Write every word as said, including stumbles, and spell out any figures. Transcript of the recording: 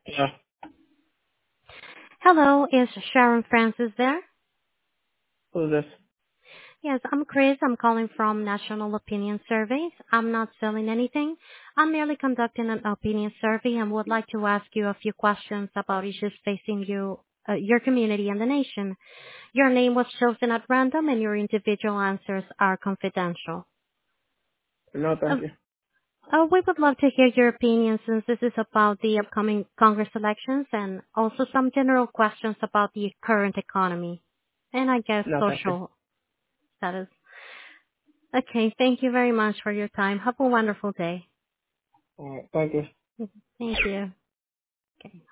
Yeah, Hello, is Sharon Francis there? who's this? Yes, I'm Chris. I'm calling from National Opinion Surveys. I'm not selling anything. I'm merely conducting an opinion survey and would like to ask you a few questions about issues facing you, uh, your community and the nation. Your name was chosen at random and your individual answers are confidential. No, Uh, thank you. uh, we would love to hear your opinion since this is about the upcoming Congress elections and also some general questions about the current economy and I guess No, thank you. social status. Okay, thank you very much for your time. Have a wonderful day. All right, thank you. Thank you. Okay.